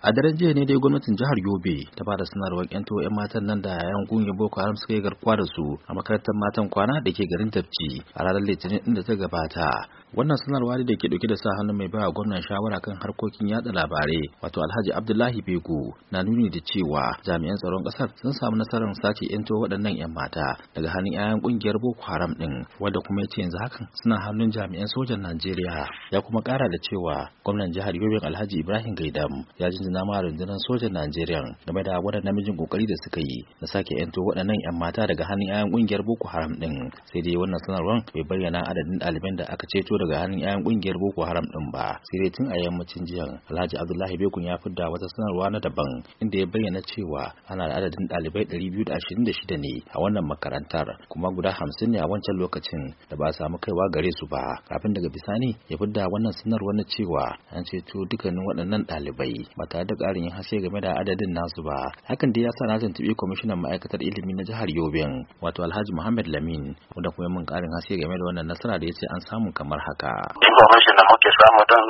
A daren jiya ne dai gwamnatin jihar Yobe ta bada sanarwar yanto 'yan matan nan da yayan kungiyar Boko Haram suka yi garkuwa da su a makarantar matan kwana da ke garin Tafci a ranar Litinin din da ta gabata. Wannan sanarwa da ke dauke da sa hannun mai bawa gwamnan shawara kan harkokin yada labarai wato Alhaji Abdullahi Bego na nuni da cewa jami'an tsaron kasar sun samu nasarar sace yanto waɗannan 'yan mata daga hannun 'ya'yan kungiyar Boko Haram din, wanda kuma ya ce yanzu hakan suna hannun jami'an sojan Najeriya. Ya kuma kara da cewa gwamnan jihar Yobe Alhaji Ibrahim Gaidam ya jinjina ma rundunar sojan Najeriya game da wannan namijin kokari da suka yi na sake yanto waɗannan 'yan mata daga hannun 'ya'yan kungiyar Boko Haram din. Sai dai wannan sanarwar bai bayyana adadin ɗaliban da aka ceto daga hannun 'ya'yan kungiyar Boko Haram din ba. Sai dai tun a yammacin jiya Alhaji Abdullahi Bekun ya fidda wata sanarwa na daban inda ya bayyana cewa ana da adadin ɗalibai 226 ne a wannan makarantar, kuma guda 50 ne a wancan lokacin da ba a samu kaiwa gare su ba, kafin daga bisani ya fidda wannan sanarwar na cewa an ceto dukkanin waɗannan ɗalibai ba tare da ƙarin yin haske game da adadin nasu ba. Hakan dai ya sa na tuntuɓi kwamishinan ma'aikatar ilimi na jihar Yobe wato Alhaji Muhammad Lamin, wanda kuma mun ƙarin haske game da wannan nasara da ya ce an samu kamar haka. Information da muke samu don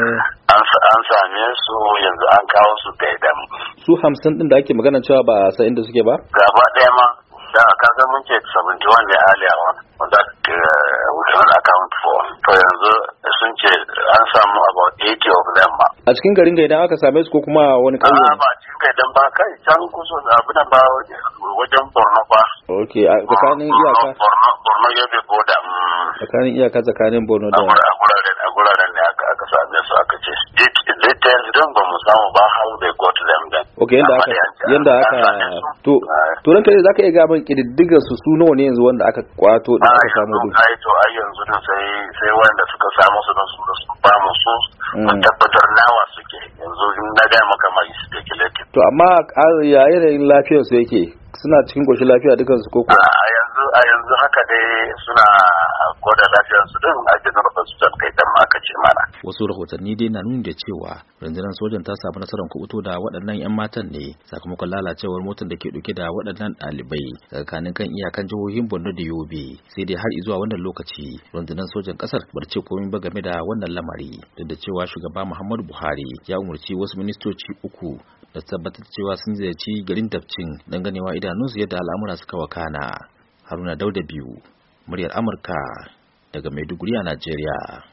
an same su yanzu an kawo su Gaidam. Su 50 din da ake magana cewa ba a san inda suke ba? Gaba ɗaya ma da kaga mun ce 71 ne earlier on that we cannot account for. To yanzu sun ce an samu about 80 of them ma. A cikin garin Gaidam aka same su ko kuma wani ƙauye? Ba cikin Gaidam ba, kai can kusa abin ba wajen Borno ba. Okay, a tsakanin iyaka. Borno Yobe border. Tsakanin iyaka tsakanin Borno da. A guraren ne aka same su aka ce. Details don ba mu samu ba how they got them then. Okay, yanda aka to ranka ne zaka iya ga ban kididdigar su nawa ne yanzu wanda aka kwato da aka samu duk. Ai yanzu din sai wanda suka samu su su ba mu su mun tabbatar nawa suke yanzu in na ga maka mai speculative. To amma ya yanayin lafiyar su yake, suna cikin koshin lafiya dukan su koko? A yanzu haka dai suna gwada lafiyar su din a General Hospital kai dan aka ce mana. Wasu rahotanni dai na nuni da cewa rundunar sojan ta samu nasarar kubuto da waɗannan 'yan matan ne sakamakon lalacewar motar da ke dauke da waɗannan ɗalibai tsakanin kan iyakan jihohin Borno da Yobe. Sai dai har zuwa wannan lokaci rundunar sojan kasar bar ce komai ba game da wannan lamari, duk da cewa shugaba Muhammadu Buhari ya umarci wasu ministoci uku da tabbatar cewa sun ziyarci garin Tafcin don ganewa idanunsu yadda al'amura suka wakana. Haruna Dauda biyu, muryar Amurka daga Maiduguri a Najeriya.